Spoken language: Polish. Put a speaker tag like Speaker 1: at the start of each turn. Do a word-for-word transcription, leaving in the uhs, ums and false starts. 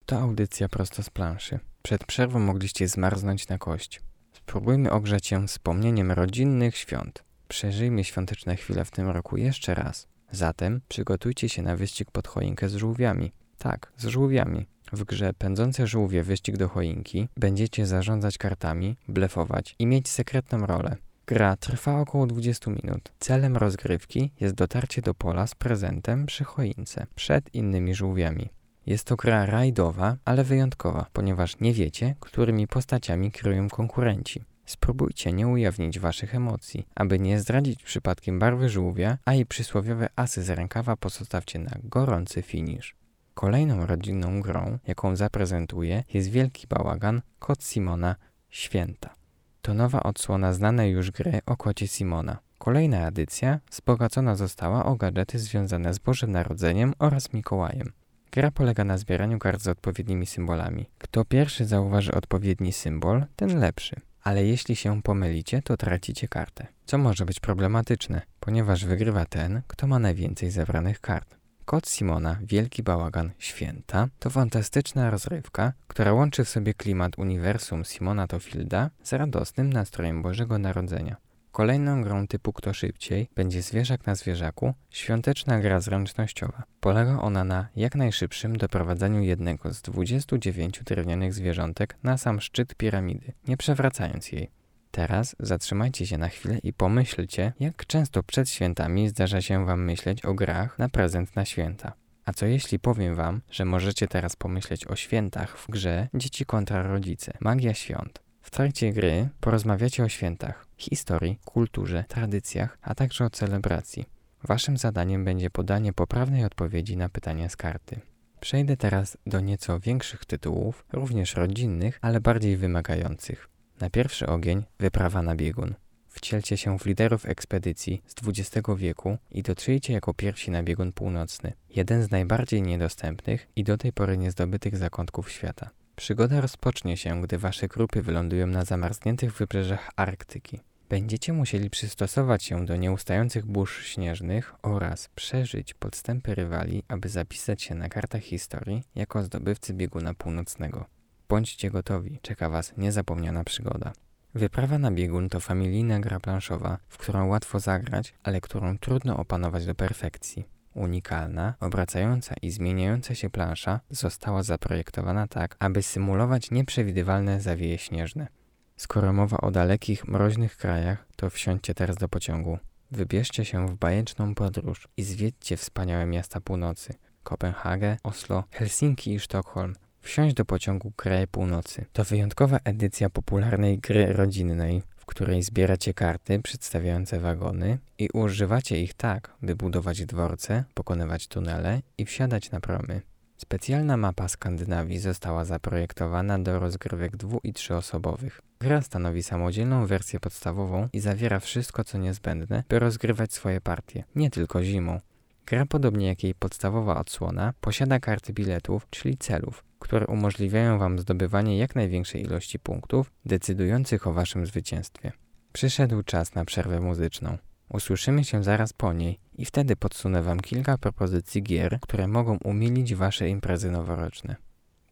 Speaker 1: To audycja prosto z planszy. Przed przerwą mogliście zmarznąć na kość. Spróbujmy ogrzać się wspomnieniem rodzinnych świąt. Przeżyjmy świąteczne chwile w tym roku jeszcze raz. Zatem przygotujcie się na wyścig pod choinkę z żółwiami. Tak, z żółwiami. W grze Pędzące żółwie wyścig do choinki będziecie zarządzać kartami, blefować i mieć sekretną rolę. Gra trwa około dwadzieścia minut. Celem rozgrywki jest dotarcie do pola z prezentem przy choince, przed innymi żółwiami. Jest to gra rajdowa, ale wyjątkowa, ponieważ nie wiecie, którymi postaciami kierują konkurenci. Spróbujcie nie ujawnić waszych emocji, aby nie zdradzić przypadkiem barwy żółwia, a i przysłowiowe asy z rękawa pozostawcie na gorący finisz. Kolejną rodzinną grą, jaką zaprezentuję, jest Wielki Bałagan, Kot Simona, Święta. To nowa odsłona znanej już gry o kocie Simona. Kolejna edycja wzbogacona została o gadżety związane z Bożym Narodzeniem oraz Mikołajem. Gra polega na zbieraniu kart z odpowiednimi symbolami. Kto pierwszy zauważy odpowiedni symbol, ten lepszy. Ale jeśli się pomylicie, to tracicie kartę. Co może być problematyczne, ponieważ wygrywa ten, kto ma najwięcej zebranych kart. Kot Simona, Wielki Bałagan, Święta to fantastyczna rozrywka, która łączy w sobie klimat uniwersum Simona Tofielda z radosnym nastrojem Bożego Narodzenia. Kolejną grą typu Kto szybciej będzie Zwierzak na zwierzaku, świąteczna gra zręcznościowa. Polega ona na jak najszybszym doprowadzeniu jednego z dwudziestu dziewięciu drewnianych zwierzątek na sam szczyt piramidy, nie przewracając jej. Teraz zatrzymajcie się na chwilę i pomyślcie, jak często przed świętami zdarza się wam myśleć o grach na prezent na święta. A co jeśli powiem wam, że możecie teraz pomyśleć o świętach w grze Dzieci kontra rodzice, Magia świąt. W trakcie gry porozmawiacie o świętach, historii, kulturze, tradycjach, a także o celebracji. Waszym zadaniem będzie podanie poprawnej odpowiedzi na pytania z karty. Przejdę teraz do nieco większych tytułów, również rodzinnych, ale bardziej wymagających. Na pierwszy ogień wyprawa na biegun. Wcielcie się w liderów ekspedycji z dwudziestego wieku i dotrzyjcie jako pierwsi na biegun północny, jeden z najbardziej niedostępnych i do tej pory niezdobytych zakątków świata. Przygoda rozpocznie się, gdy wasze grupy wylądują na zamarzniętych wybrzeżach Arktyki. Będziecie musieli przystosować się do nieustających burz śnieżnych oraz przeżyć podstępy rywali, aby zapisać się na kartach historii jako zdobywcy bieguna północnego. Bądźcie gotowi, czeka was niezapomniana przygoda. Wyprawa na biegun to familijna gra planszowa, w którą łatwo zagrać, ale którą trudno opanować do perfekcji. Unikalna, obracająca i zmieniająca się plansza została zaprojektowana tak, aby symulować nieprzewidywalne zawieje śnieżne. Skoro mowa o dalekich, mroźnych krajach, to wsiądźcie teraz do pociągu. Wybierzcie się w bajeczną podróż i zwiedźcie wspaniałe miasta północy. Kopenhagę, Oslo, Helsinki i Sztokholm. Wsiąść do pociągu Kraje Północy. To wyjątkowa edycja popularnej gry rodzinnej, w której zbieracie karty przedstawiające wagony i używacie ich tak, by budować dworce, pokonywać tunele i wsiadać na promy. Specjalna mapa Skandynawii została zaprojektowana do rozgrywek dwu- i trzyosobowych. Gra stanowi samodzielną wersję podstawową i zawiera wszystko, co niezbędne, by rozgrywać swoje partie, nie tylko zimą. Gra, podobnie jak jej podstawowa odsłona, posiada karty biletów, czyli celów, które umożliwiają wam zdobywanie jak największej ilości punktów, decydujących o waszym zwycięstwie. Przyszedł czas na przerwę muzyczną. Usłyszymy się zaraz po niej i wtedy podsunę wam kilka propozycji gier, które mogą umilić wasze imprezy noworoczne.